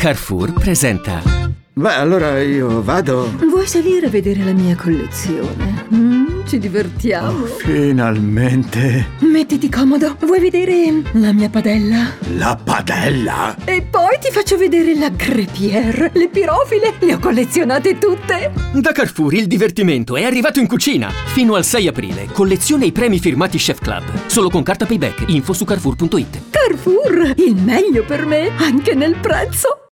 Carrefour presenta... Beh, allora io vado. Vuoi salire a vedere la mia collezione? Ci divertiamo. Finalmente. Mettiti comodo. Vuoi vedere la mia padella? La padella? E poi ti faccio vedere la crêpière, le pirofile. Le ho collezionate tutte. Da Carrefour il divertimento è arrivato in cucina. Fino al 6 aprile, colleziona i premi firmati Chef Club. Solo con carta Payback. Info su Carrefour.it. Carrefour, il meglio per me, anche nel prezzo.